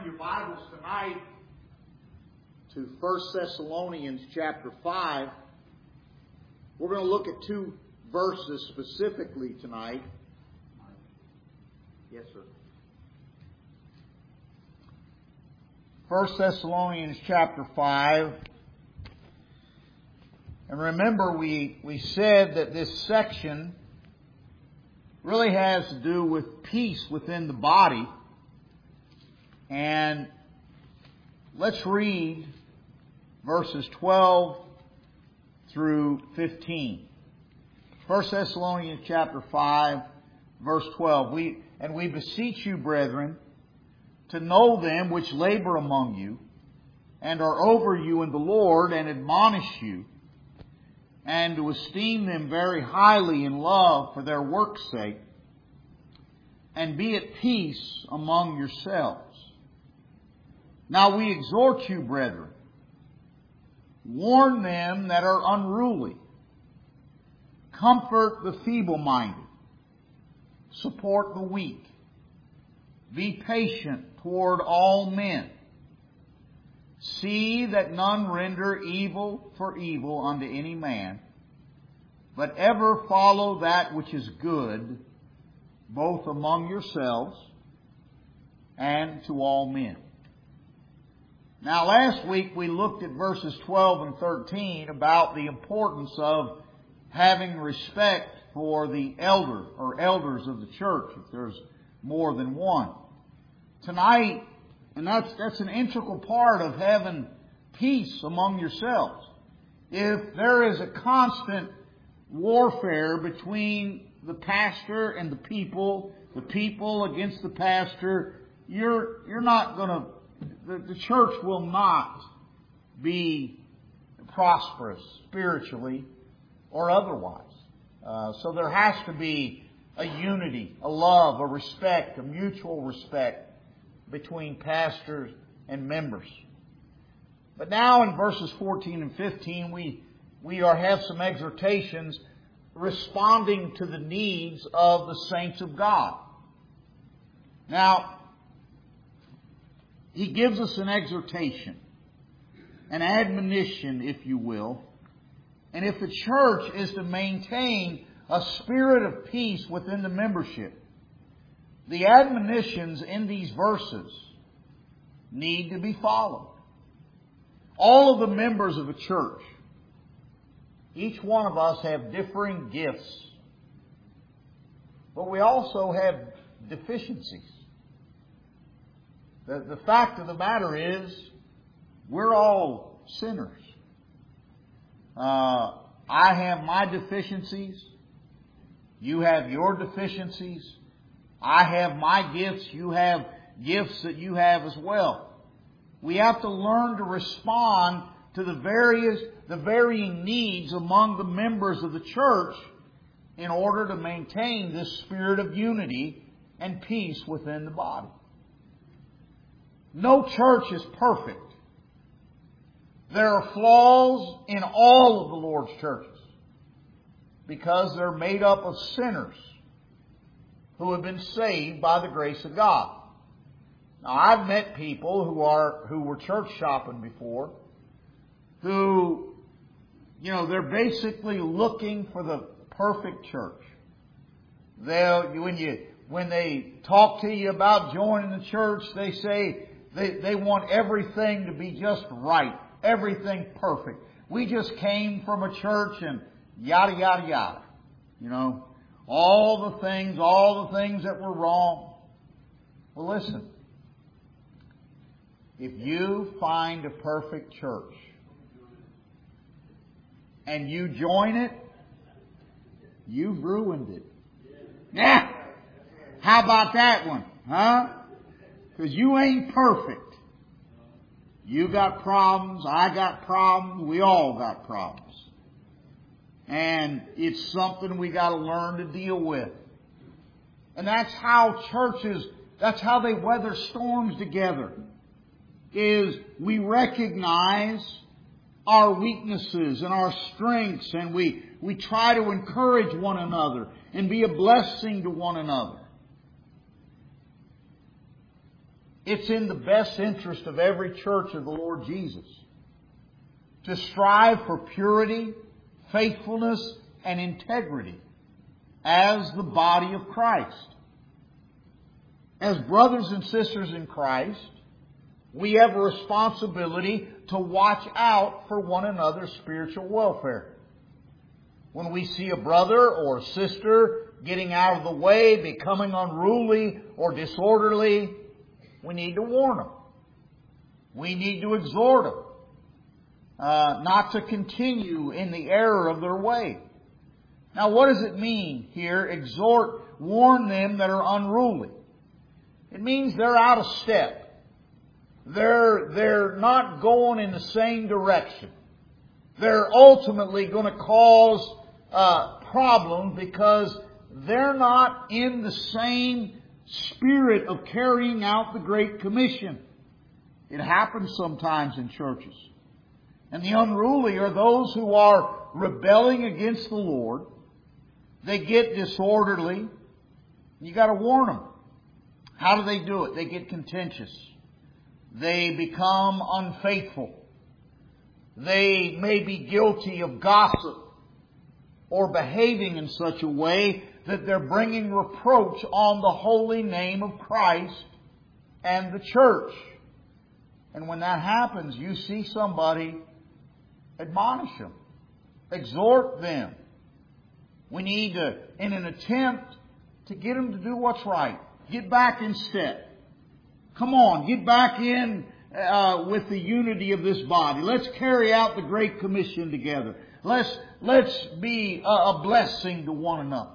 turn your Bibles tonight to 1 Thessalonians chapter 5. We're going to look at two verses specifically tonight. Yes, sir. 1 Thessalonians chapter 5. And remember, we said that this section really has to do with peace within the body. And let's read verses 12 through 15. 1 Thessalonians chapter 5, verse 12. We beseech you, brethren, to know them which labor among you, and are over you in the Lord, and admonish you, and to esteem them very highly in love for their work's sake, and be at peace among yourselves. Now we exhort you, brethren, warn them that are unruly, comfort the feeble-minded, support the weak, be patient toward all men. See that none render evil for evil unto any man, but ever follow that which is good, both among yourselves and to all men. Now, last week we looked at verses 12 and 13 about the importance of having respect for the elder or elders of the church, if there's more than one. Tonight, and that's an integral part of having peace among yourselves. If there is a constant warfare between the pastor and the people against the pastor, you're not going to, the church will not be prosperous spiritually or otherwise. So there has to be a unity, a love, a respect, a mutual respect between pastors and members. But now in verses 14 and 15, we have some exhortations responding to the needs of the saints of God. Now, he gives us an exhortation, an admonition, if you will. And if the church is to maintain a spirit of peace within the membership, the admonitions in these verses need to be followed. All of the members of a church, each one of us have differing gifts, but we also have deficiencies. The fact of the matter is, we're all sinners. I have my deficiencies. You have your deficiencies. I have my gifts. You have gifts that you have as well. We have to learn to respond to the varying needs among the members of the church in order to maintain this spirit of unity and peace within the body. No church is perfect. There are flaws in all of the Lord's churches because they're made up of sinners who have been saved by the grace of God. Now, I've met people who were church shopping before, who, they're basically looking for the perfect church. When they talk to you about joining the church, they say they want everything to be just right, everything perfect. We just came from a church and yada, yada, yada. All the things that were wrong. Well, listen. If you find a perfect church and you join it, you've ruined it. Yeah. How about that one? Huh? Because you ain't perfect. You got problems. I got problems. We all got problems. And it's something we got to learn to deal with. And that's how churches, that's how they weather storms together. Is we recognize our weaknesses and our strengths, and we try to encourage one another and be a blessing to one another. it's in the best interest of every church of the Lord Jesus to strive for purity, faithfulness, and integrity as the body of Christ. As brothers and sisters in Christ, we have a responsibility to watch out for one another's spiritual welfare. When we see a brother or a sister getting out of the way, becoming unruly or disorderly, we need to warn them. We need to exhort them not to continue in the error of their way. Now, what does it mean here? Exhort, warn them that are unruly. It means they're out of step. They're not going in the same direction. They're ultimately going to cause problems because they're not in the same spirit of carrying out the Great Commission. It happens sometimes in churches. And the unruly are those who are rebelling against the Lord. They get disorderly. You got to warn them. How do they do it? They get contentious. They become unfaithful. They may be guilty of gossip or behaving in such a way that they're bringing reproach on the holy name of Christ and the church. And when that happens, you see somebody, admonish them, exhort them. We need to, in an attempt to get them to do what's right, get back in step. Come on, get back in with the unity of this body. Let's carry out the Great Commission together. Let's be a blessing to one another.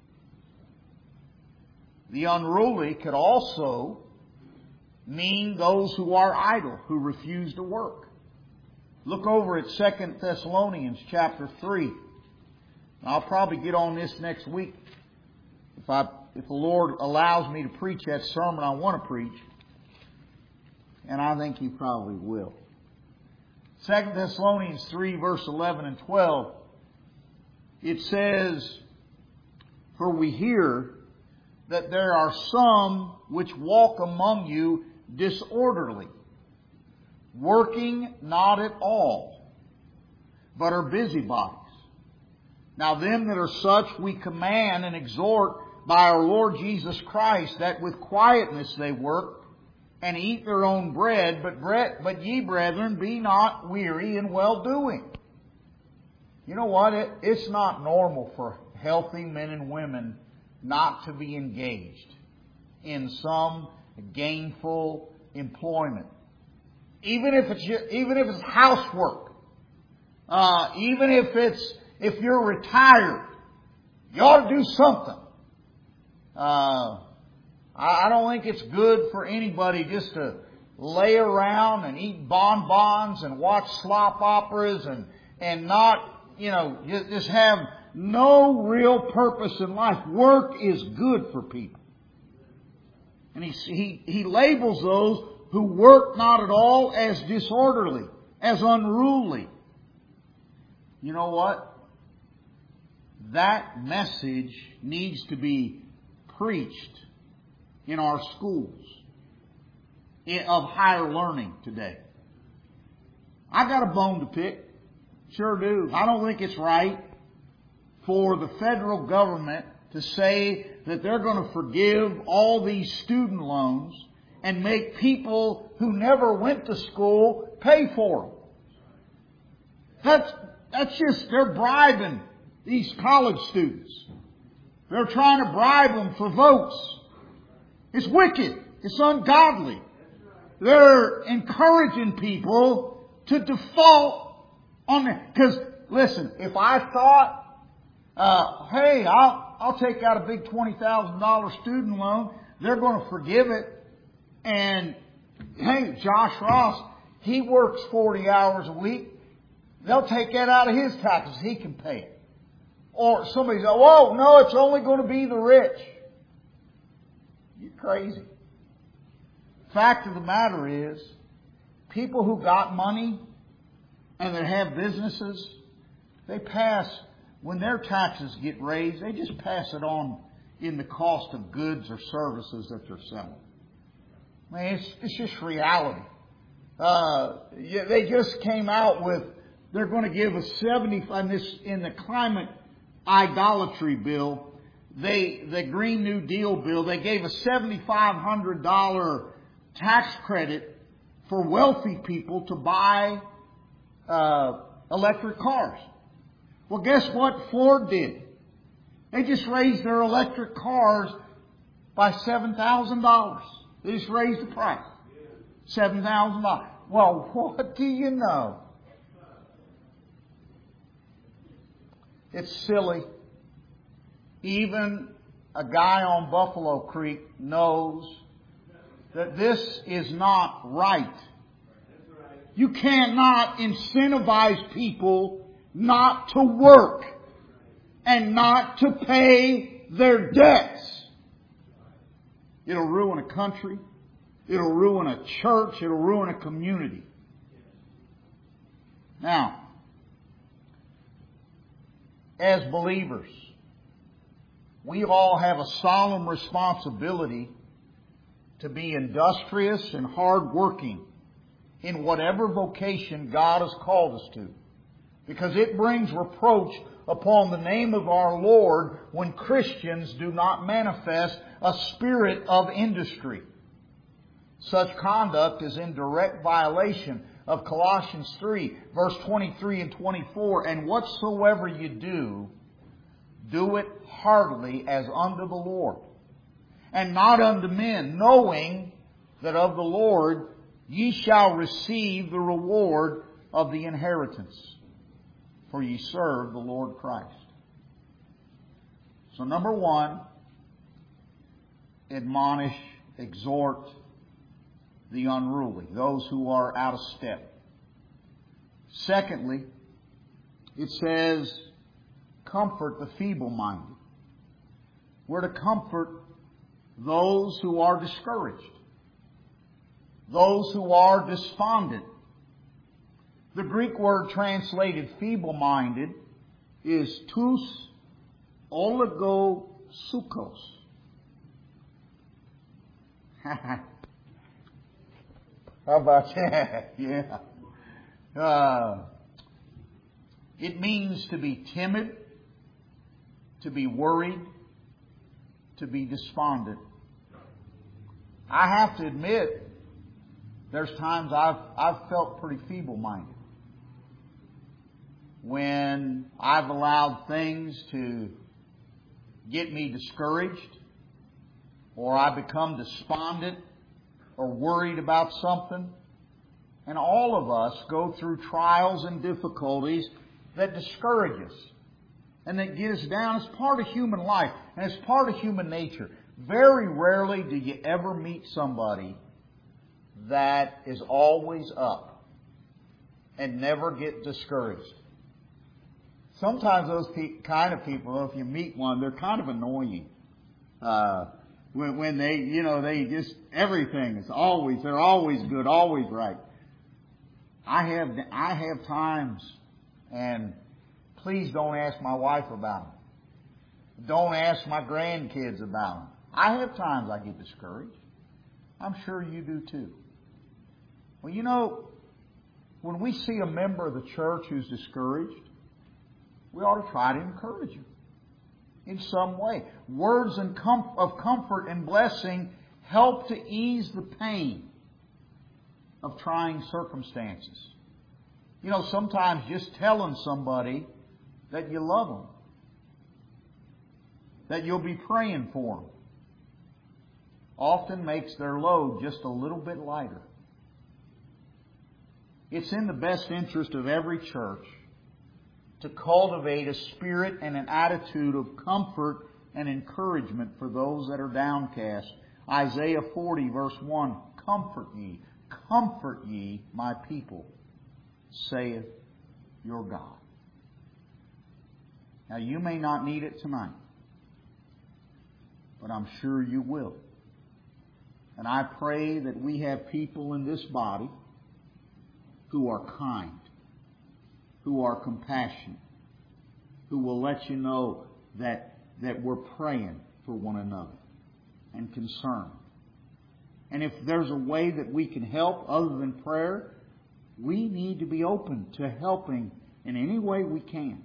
The unruly could also mean those who are idle, who refuse to work. Look over at 2 Thessalonians chapter 3. I'll probably get on this next week if the Lord allows me to preach that sermon I want to preach. And I think He probably will. 2 Thessalonians 3 verse 11 and 12. It says, "For we hear that there are some which walk among you disorderly, working not at all, but are busybodies. Now them that are such we command and exhort by our Lord Jesus Christ, that with quietness they work, and eat their own bread, but ye, brethren, be not weary in well-doing." You know what? It's not normal for healthy men and women not to be engaged in some gainful employment. Even if it's housework, even if you're retired, you ought to do something. I don't think it's good for anybody just to lay around and eat bonbons and watch slop operas and not, just have no real purpose in life. Work is good for people. And he labels those who work not at all as disorderly, as unruly. You know what? That message needs to be preached in our schools of higher learning today. I got a bone to pick. Sure do. I don't think it's right for the federal government to say that they're going to forgive all these student loans and make people who never went to school pay for them. That's just, they're bribing these college students. They're trying to bribe them for votes. It's wicked. It's ungodly. They're encouraging people to default on it. Because, listen, if I thought, hey, I'll take out a big $20,000 student loan, they're going to forgive it. And, hey, Josh Ross, he works 40 hours a week. They'll take that out of his taxes. He can pay it. Or somebody says, "Whoa, no, it's only going to be the rich." You're crazy. Fact of the matter is, people who got money and that have businesses, they pass, when their taxes get raised, they just pass it on in the cost of goods or services that they're selling. I mean, it's just reality. They just came out with, they're going to give a 75 in the climate idolatry bill. The Green New Deal bill, they gave a $7,500 tax credit for wealthy people to buy electric cars. Well, guess what Ford did? They just raised their electric cars by $7,000. They just raised the price. $7,000. Well, what do you know? It's silly. Even a guy on Buffalo Creek knows that this is not right. You cannot incentivize people not to work and not to pay their debts. It'll ruin a country. It'll ruin a church. It'll ruin a community. Now, as believers, we all have a solemn responsibility to be industrious and hardworking in whatever vocation God has called us to. Because it brings reproach upon the name of our Lord when Christians do not manifest a spirit of industry. Such conduct is in direct violation of Colossians 3, verse 23 and 24. And whatsoever you do, do it heartily as unto the Lord, and not unto men, knowing that of the Lord ye shall receive the reward of the inheritance. For ye serve the Lord Christ. So number one, admonish, exhort the unruly, those who are out of step. Secondly, it says, comfort the feeble-minded. We're to comfort those who are discouraged, those who are despondent. The Greek word translated feeble-minded is tous oligosukos. How about that? Yeah. It means to be timid, to be worried, to be despondent. I have to admit, there's times I've felt pretty feeble-minded. When I've allowed things to get me discouraged, or I become despondent, or worried about something. And all of us go through trials and difficulties that discourage us and that get us down. It's part of human life and it's part of human nature. Very rarely do you ever meet somebody that is always up and never get discouraged. Sometimes those kind of people, if you meet one, they're kind of annoying. When they, they just, everything is always, they're always good, always right. I have times, and please don't ask my wife about them. Don't ask my grandkids about them. I have times I get discouraged. I'm sure you do too. Well, when we see a member of the church who's discouraged, we ought to try to encourage him in some way. Words of comfort and blessing help to ease the pain of trying circumstances. Sometimes just telling somebody that you love them, that you'll be praying for them, often makes their load just a little bit lighter. It's in the best interest of every church to cultivate a spirit and an attitude of comfort and encouragement for those that are downcast. Isaiah 40 verse 1, comfort ye, my people, saith your God. Now you may not need it tonight, but I'm sure you will. And I pray that we have people in this body who are kind, who are compassionate, who will let you know that we're praying for one another and concerned. And if there's a way that we can help other than prayer, we need to be open to helping in any way we can.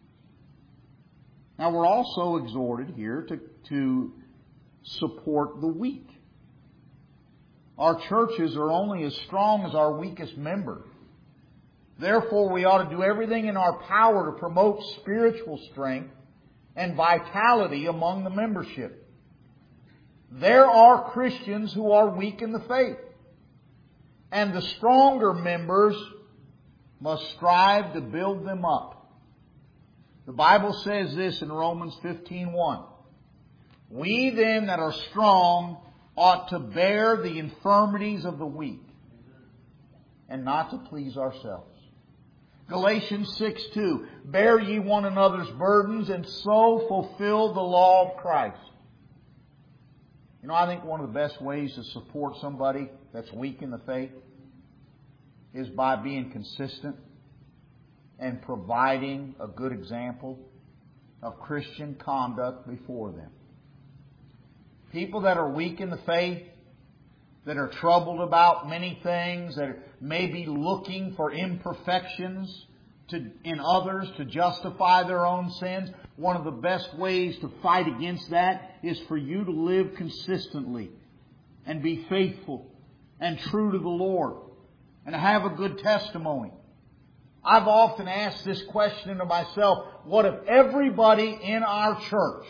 Now, we're also exhorted here to support the weak. Our churches are only as strong as our weakest member. Therefore, we ought to do everything in our power to promote spiritual strength and vitality among the membership. There are Christians who are weak in the faith, and the stronger members must strive to build them up. The Bible says this in Romans 15:1. We then that are strong ought to bear the infirmities of the weak and not to please ourselves. Galatians 6:2. Bear ye one another's burdens and so fulfill the law of Christ. You know, I think one of the best ways to support somebody that's weak in the faith is by being consistent and providing a good example of Christian conduct before them. People that are weak in the faith, that are troubled about many things, that may be looking for imperfections in others to justify their own sins, one of the best ways to fight against that is for you to live consistently and be faithful and true to the Lord and have a good testimony. I've often asked this question to myself, what if everybody in our church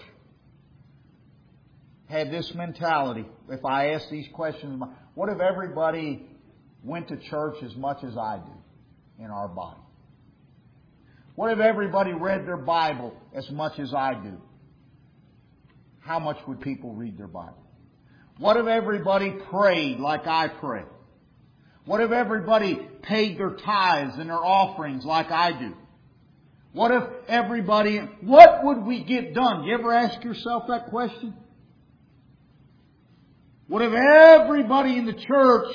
had this mentality? If I ask these questions, what if everybody went to church as much as I do in our body? What if everybody read their Bible as much as I do? How much would people read their Bible? What if everybody prayed like I pray? What if everybody paid their tithes and their offerings like I do? What if everybody... What would we get done? You ever ask yourself that question? What if everybody in the church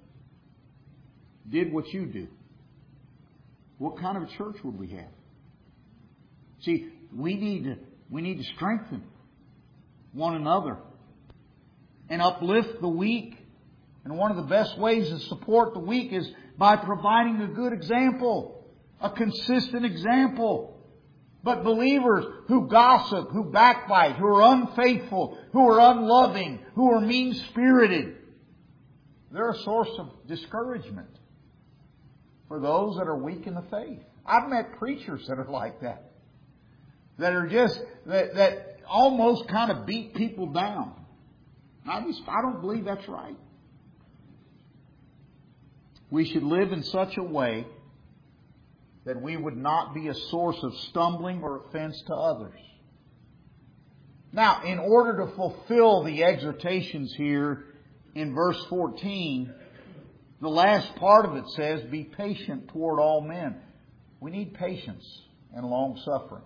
did what you do? What kind of a church would we have? See, we need to strengthen one another and uplift the weak. And one of the best ways to support the weak is by providing a good example, a consistent example. But believers who gossip, who backbite, who are unfaithful, who are unloving, who are mean-spirited, they're a source of discouragement for those that are weak in the faith. I've met preachers that are like that. That are just, that almost kind of beat people down. I don't believe that's right. We should live in such a way that we would not be a source of stumbling or offense to others. Now, in order to fulfill the exhortations here in verse 14, the last part of it says, be patient toward all men. We need patience and long suffering.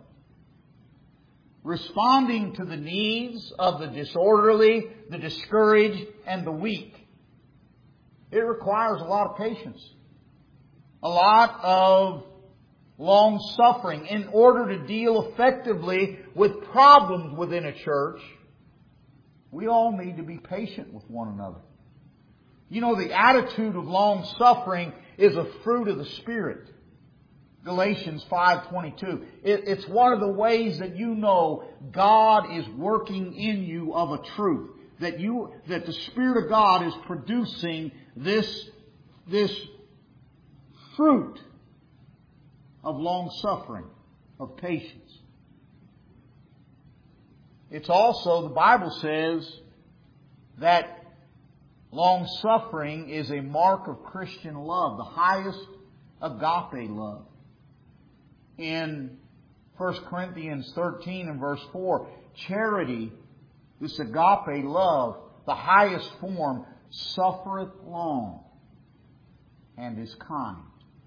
Responding to the needs of the disorderly, the discouraged, and the weak. It requires a lot of patience. A lot of long suffering. In order to deal effectively with problems within a church, we all need to be patient with one another. You know, the attitude of long suffering is a fruit of the Spirit. Galatians 5:22. It's one of the ways that you know God is working in you of a truth. That the Spirit of God is producing this fruit of long suffering, of patience. It's also, the Bible says, that long suffering is a mark of Christian love, the highest agape love. In 1 Corinthians 13 and verse 4, charity, this agape love, the highest form, suffereth long and is kind.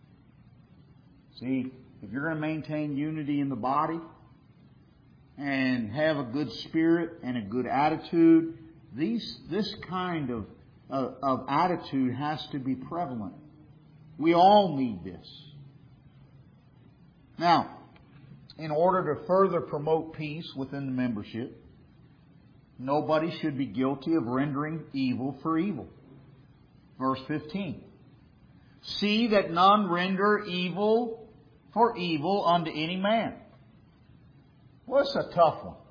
See, if you're going to maintain unity in the body and have a good spirit and a good attitude, this kind of attitude has to be prevalent. We all need this. Now, in order to further promote peace within the membership, nobody should be guilty of rendering evil for evil. Verse 15. See that none render evil for evil unto any man. Well, it's a tough one.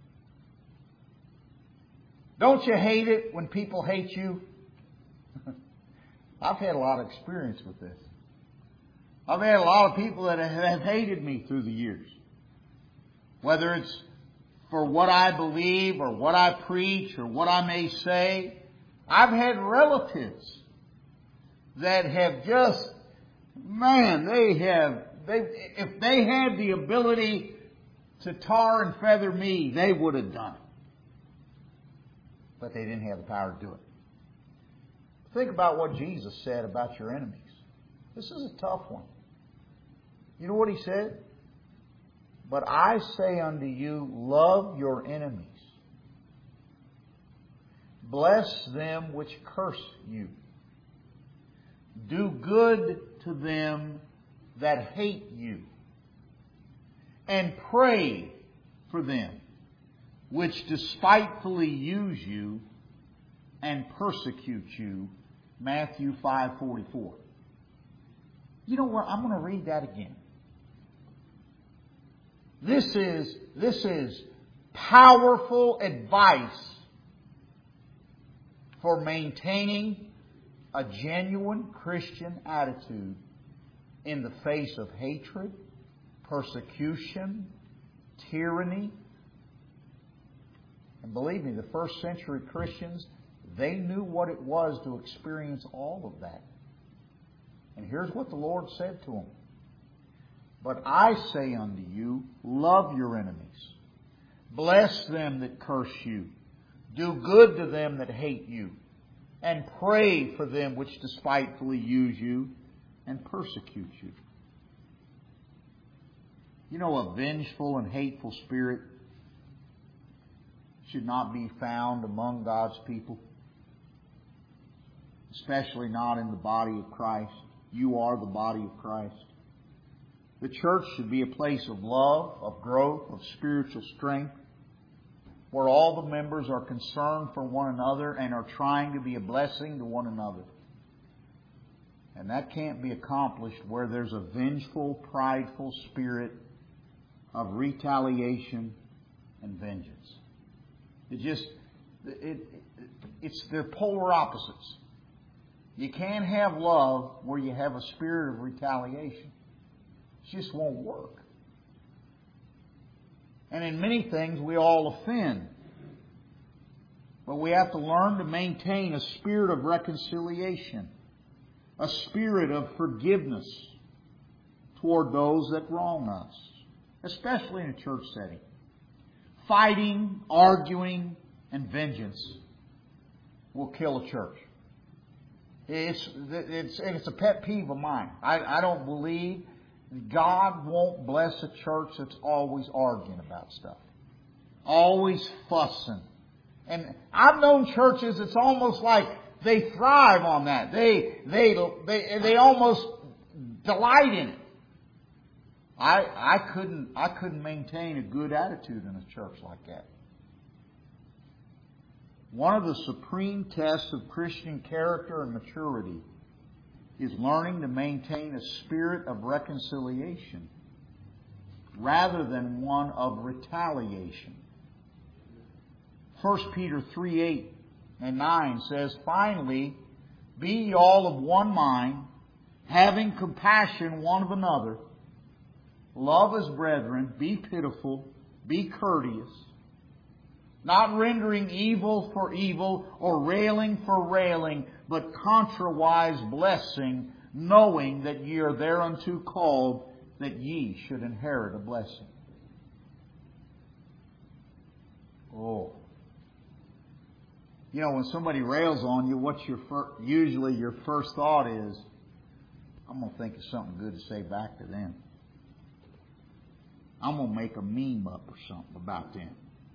Don't you hate it when people hate you? I've had a lot of experience with this. I've had a lot of people that have hated me through the years. Whether it's for what I believe or what I preach or what I may say. I've had relatives that have just, if they had the ability to tar and feather me, they would have done it. But they didn't have the power to do it. Think about what Jesus said about your enemies. This is a tough one. You know what He said? But I say unto you, love your enemies. Bless them which curse you. Do good to them that hate you. And pray for them which despitefully use you and persecute you. Matthew 5:44. You know what? I'm going to read that again. This is powerful advice for maintaining a genuine Christian attitude in the face of hatred, persecution, tyranny. And believe me, the first century Christians, they knew what it was to experience all of that. And here's what the Lord said to them. But I say unto you, love your enemies. Bless them that curse you. Do good to them that hate you. And pray for them which despitefully use you and persecute you. You know, a vengeful and hateful spirit should not be found among God's people. Especially not in the body of Christ. You are the body of Christ. The church should be a place of love, of growth, of spiritual strength, where all the members are concerned for one another and are trying to be a blessing to one another. And that can't be accomplished where there's a vengeful, prideful spirit of retaliation and vengeance. They're polar opposites. You can't have love where you have a spirit of retaliation. It just won't work. And in many things we all offend. But we have to learn to maintain a spirit of reconciliation, a spirit of forgiveness toward those that wrong us, especially in a church setting. Fighting, arguing, and vengeance will kill a church. It's a pet peeve of mine. I don't believe God won't bless a church that's always arguing about stuff. Always fussing. And I've known churches, it's almost like they thrive on that. They almost delight in it. I couldn't maintain a good attitude in a church like that. One of the supreme tests of Christian character and maturity is learning to maintain a spirit of reconciliation rather than one of retaliation. 1 Peter 3:8 and 9 says, Finally, be ye all of one mind, having compassion one of another, love as brethren, be pitiful, be courteous, not rendering evil for evil or railing for railing, but contrariwise blessing, knowing that ye are thereunto called, that ye should inherit a blessing. Oh. You know, when somebody rails on you, what's usually your first thought is, I'm going to think of something good to say back to them. I'm going to make a meme up or something about them.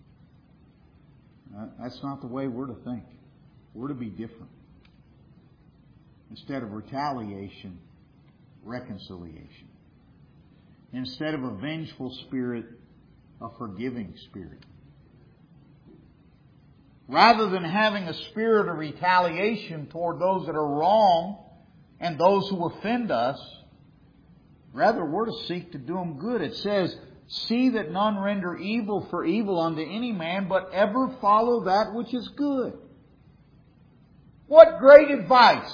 That's not the way we're to think. We're to be different. Instead of retaliation, reconciliation. Instead of a vengeful spirit, a forgiving spirit. rather than having a spirit of retaliation toward those that are wrong and those who offend us, rather we're to seek to do them good. It says, see that none render evil for evil unto any man, but ever follow that which is good. What great advice!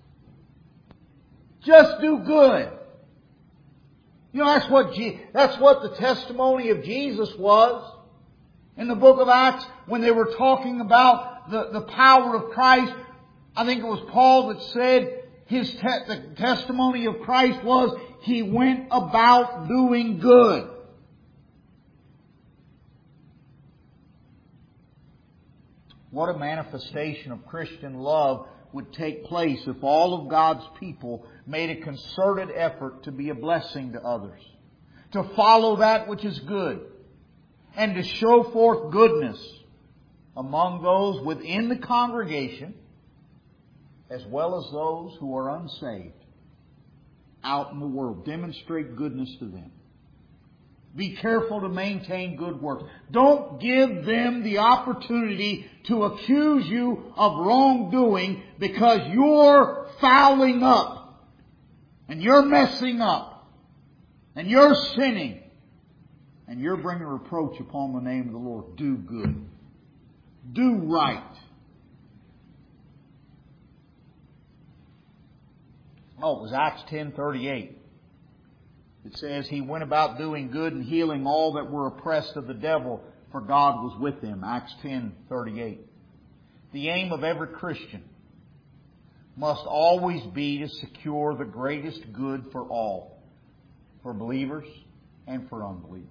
Just do good. You know, that's what the testimony of Jesus was. In the book of Acts, when they were talking about the power of Christ, I think it was Paul that said the testimony of Christ was He went about doing good. What a manifestation of Christian love would take place if all of God's people made a concerted effort to be a blessing to others, to follow that which is good, and to show forth goodness among those within the congregation as well as those who are unsaved out in the world. Demonstrate goodness to them. Be careful to maintain good works. Don't give them the opportunity to accuse you of wrongdoing because you're fouling up and you're messing up and you're sinning and you're bringing reproach upon the name of the Lord. Do good. Do right. Oh, it was Acts 10:38. It says, He went about doing good and healing all that were oppressed of the devil, for God was with him. Acts 10:38. The aim of every Christian must always be to secure the greatest good for all, for believers and for unbelievers.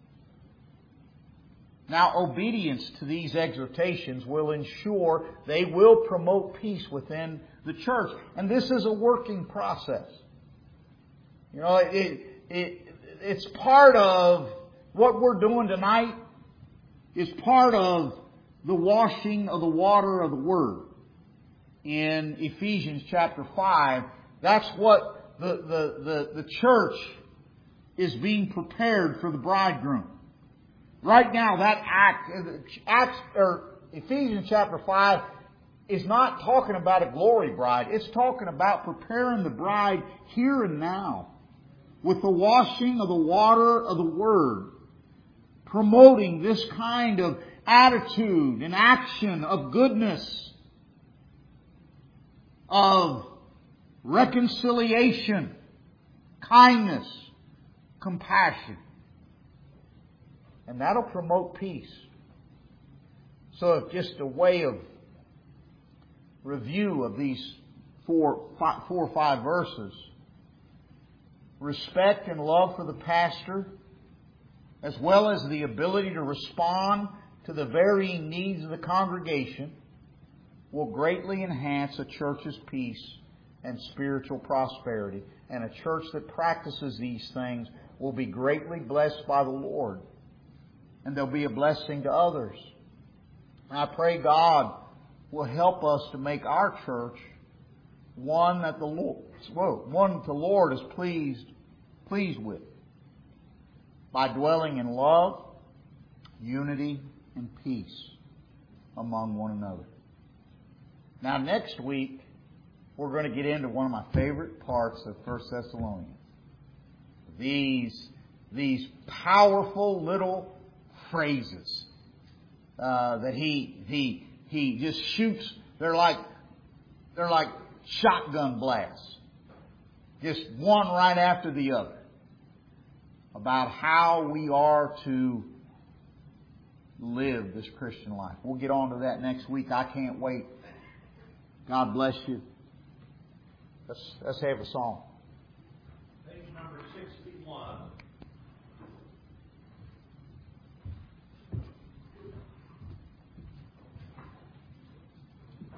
Now, obedience to these exhortations will ensure they will promote peace within the church. And this is a working process. You know, it's part of what we're doing tonight is part of the washing of the water of the Word. In Ephesians chapter 5, that's what the church is being prepared for the bridegroom. Right now, Ephesians chapter 5 is not talking about a glory bride. It's talking about preparing the bride here and now with the washing of the water of the Word, promoting this kind of attitude and action of goodness, of reconciliation, kindness, compassion. And that'll promote peace. So just a way of review of these four or five verses. Respect and love for the pastor, as well as the ability to respond to the varying needs of the congregation, will greatly enhance a church's peace and spiritual prosperity. And a church that practices these things will be greatly blessed by the Lord. And they'll be a blessing to others. And I pray God will help us to make our church one that the Lord is pleased with, by dwelling in love, unity, and peace among one another. Now, next week, we're going to get into one of my favorite parts of 1 Thessalonians. These powerful little phrases that he just shoots. They're like shotgun blasts, just one right after the other, about how we are to live this Christian life. We'll get on to that next week. I can't wait. God bless you. Let's have a song.